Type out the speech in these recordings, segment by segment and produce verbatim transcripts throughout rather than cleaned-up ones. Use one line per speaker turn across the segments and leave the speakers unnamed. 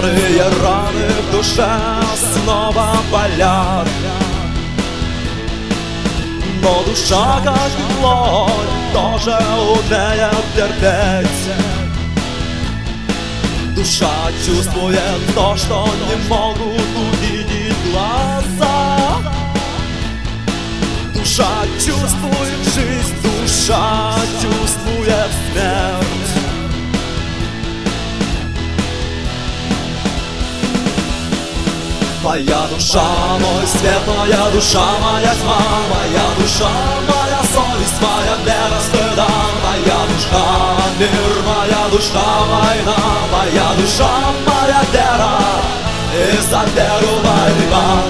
Старые раны в душе снова болят, но душа, как и плоть, тоже умеет терпеть. Душа чувствует то, что не могут увидеть глаза. Душа чувствует жизнь, душа чувствует смерть. Моя душа, мой свет, моя душа, моя тьма, моя душа, моя совесть, моя вера стыда, моя душа, мир, моя душа, война, моя душа, моя вера, и за веру борьба.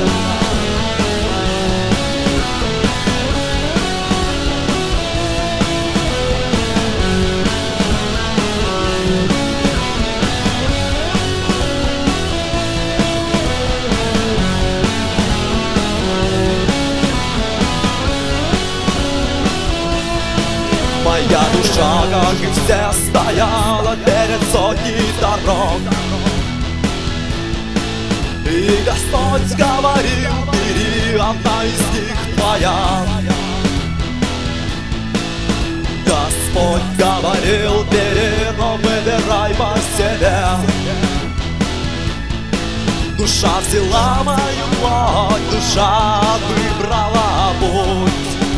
Моя душа, как и все, стояла перед сотней дорог, и Господь говорил: бери, одна из них твоя. Господь говорил: бери, но выбирай по себе. Душа взяла мою плоть, душа выбрала путь.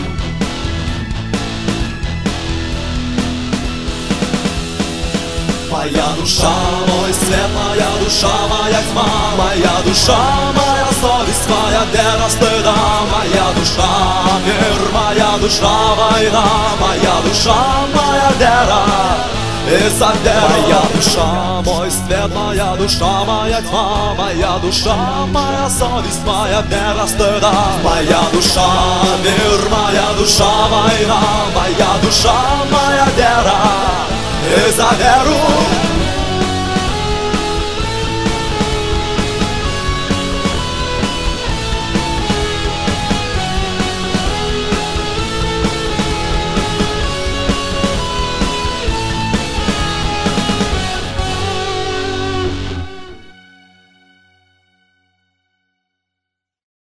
Моя душа, мой свет, моя душа, моя тьма, моя душа, моя совесть, моя вера стыда, моя душа, мир, моя душа, война, моя душа, моя вера, и за веру. Моя душа, мой свет, моя душа, моя тьма, моя душа, моя совесть, моя вера стыда, моя душа, мир, моя душа, война, моя душа, моя вера, и за веру.